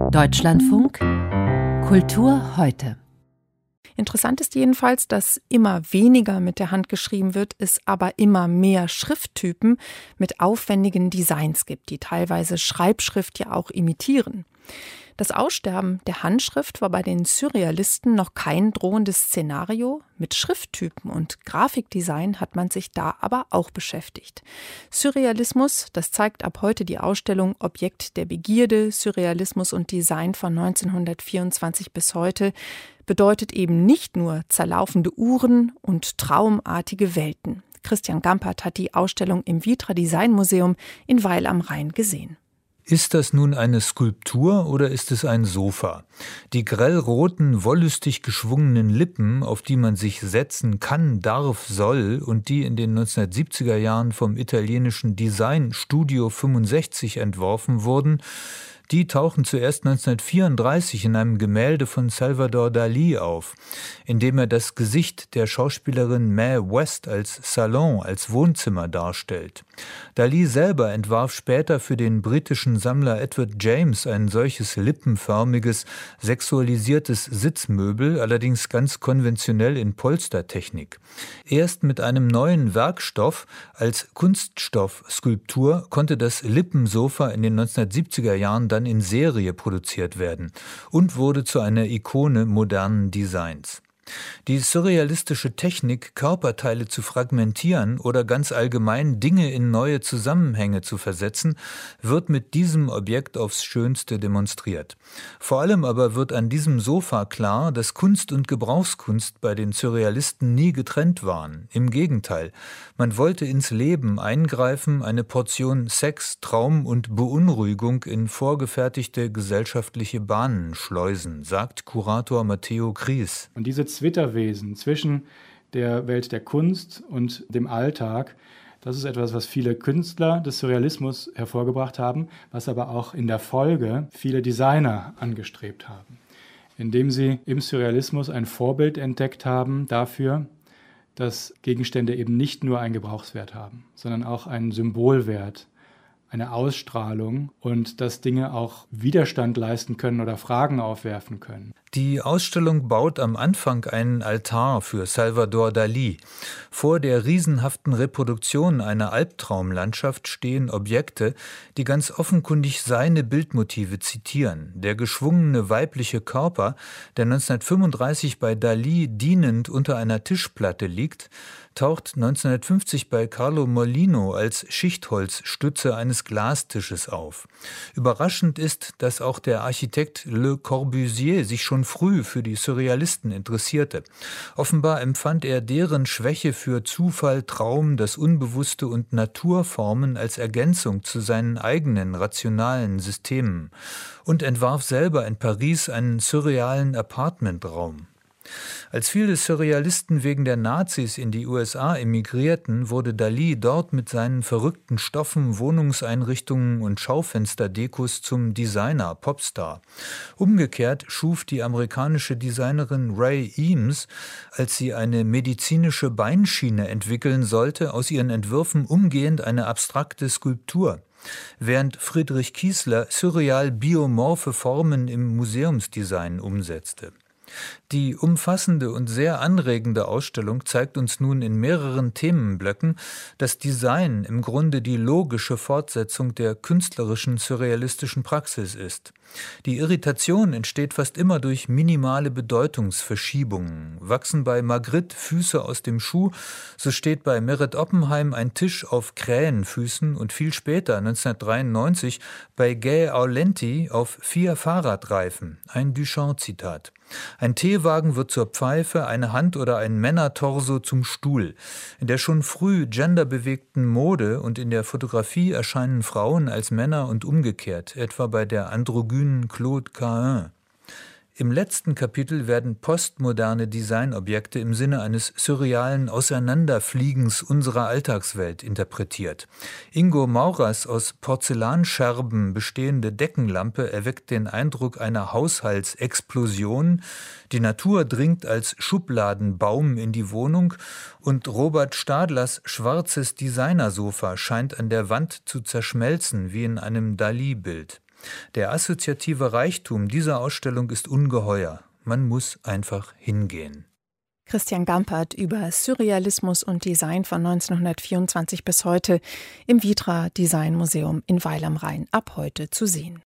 Deutschlandfunk Kultur heute. Interessant ist jedenfalls, dass immer weniger mit der Hand geschrieben wird, es aber immer mehr Schrifttypen mit aufwendigen Designs gibt, die teilweise Schreibschrift ja auch imitieren. Das Aussterben der Handschrift war bei den Surrealisten noch kein drohendes Szenario. Mit Schrifttypen und Grafikdesign hat man sich da aber auch beschäftigt. Surrealismus, das zeigt ab heute die Ausstellung Objekt der Begierde, Surrealismus und Design von 1924 bis heute, bedeutet eben nicht nur zerlaufende Uhren und traumartige Welten. Christian Gampert hat die Ausstellung im Vitra Design Museum in Weil am Rhein gesehen. Ist das nun eine Skulptur oder ist es ein Sofa? Die grellroten, wollüstig geschwungenen Lippen, auf die man sich setzen kann, darf, soll und die in den 1970er Jahren vom italienischen Design Studio 65 entworfen wurden, die tauchen zuerst 1934 in einem Gemälde von Salvador Dalí auf, in dem er das Gesicht der Schauspielerin Mae West als Salon, als Wohnzimmer darstellt. Dalí selber entwarf später für den britischen Sammler Edward James ein solches lippenförmiges, sexualisiertes Sitzmöbel, allerdings ganz konventionell in Polstertechnik. Erst mit einem neuen Werkstoff als Kunststoffskulptur konnte das Lippensofa in den 1970er Jahren dann in Serie produziert werden und wurde zu einer Ikone modernen Designs. Die surrealistische Technik, Körperteile zu fragmentieren oder ganz allgemein Dinge in neue Zusammenhänge zu versetzen, wird mit diesem Objekt aufs Schönste demonstriert. Vor allem aber wird an diesem Sofa klar, dass Kunst und Gebrauchskunst bei den Surrealisten nie getrennt waren. Im Gegenteil, man wollte ins Leben eingreifen, eine Portion Sex, Traum und Beunruhigung in vorgefertigte gesellschaftliche Bahnen schleusen, sagt Kurator Matteo Kries. Und diese Zwitterwesen zwischen der Welt der Kunst und dem Alltag, das ist etwas, was viele Künstler des Surrealismus hervorgebracht haben, was aber auch in der Folge viele Designer angestrebt haben, indem sie im Surrealismus ein Vorbild entdeckt haben dafür, dass Gegenstände eben nicht nur einen Gebrauchswert haben, sondern auch einen Symbolwert, eine Ausstrahlung und dass Dinge auch Widerstand leisten können oder Fragen aufwerfen können. Die Ausstellung baut am Anfang einen Altar für Salvador Dalí. Vor der riesenhaften Reproduktion einer Albtraumlandschaft stehen Objekte, die ganz offenkundig seine Bildmotive zitieren. Der geschwungene weibliche Körper, der 1935 bei Dalí dienend unter einer Tischplatte liegt, taucht 1950 bei Carlo Molino als Schichtholzstütze eines Glastisches auf. Überraschend ist, dass auch der Architekt Le Corbusier sich schon früh für die Surrealisten interessierte. Offenbar empfand er deren Schwäche für Zufall, Traum, das Unbewusste und Naturformen als Ergänzung zu seinen eigenen rationalen Systemen und entwarf selber in Paris einen surrealen Apartmentraum. Als viele Surrealisten wegen der Nazis in die USA emigrierten, wurde Dalí dort mit seinen verrückten Stoffen, Wohnungseinrichtungen und Schaufensterdekos zum Designer, Popstar. Umgekehrt schuf die amerikanische Designerin Ray Eames, als sie eine medizinische Beinschiene entwickeln sollte, aus ihren Entwürfen umgehend eine abstrakte Skulptur. Während Friedrich Kiesler surreal biomorphe Formen im Museumsdesign umsetzte. Die umfassende und sehr anregende Ausstellung zeigt uns nun in mehreren Themenblöcken, dass Design im Grunde die logische Fortsetzung der künstlerischen surrealistischen Praxis ist. Die Irritation entsteht fast immer durch minimale Bedeutungsverschiebungen. Wachsen bei Magritte Füße aus dem Schuh, so steht bei Meret Oppenheim ein Tisch auf Krähenfüßen und viel später, 1993, bei Gay Aulenti auf 4 Fahrradreifen. Ein Duchamp-Zitat. Ein Teewagen wird zur Pfeife, eine Hand oder ein Männertorso zum Stuhl. In der schon früh genderbewegten Mode und in der Fotografie erscheinen Frauen als Männer und umgekehrt, etwa bei der androgynen Claude Cahun. Im letzten Kapitel werden postmoderne Designobjekte im Sinne eines surrealen Auseinanderfliegens unserer Alltagswelt interpretiert. Ingo Maurers aus Porzellanscherben bestehende Deckenlampe erweckt den Eindruck einer Haushaltsexplosion. Die Natur dringt als Schubladenbaum in die Wohnung und Robert Stadlers schwarzes Designersofa scheint an der Wand zu zerschmelzen wie in einem Dalí-Bild. Der assoziative Reichtum dieser Ausstellung ist ungeheuer. Man muss einfach hingehen. Christian Gampert über Surrealismus und Design von 1924 bis heute im Vitra Design Museum in Weil am Rhein ab heute zu sehen.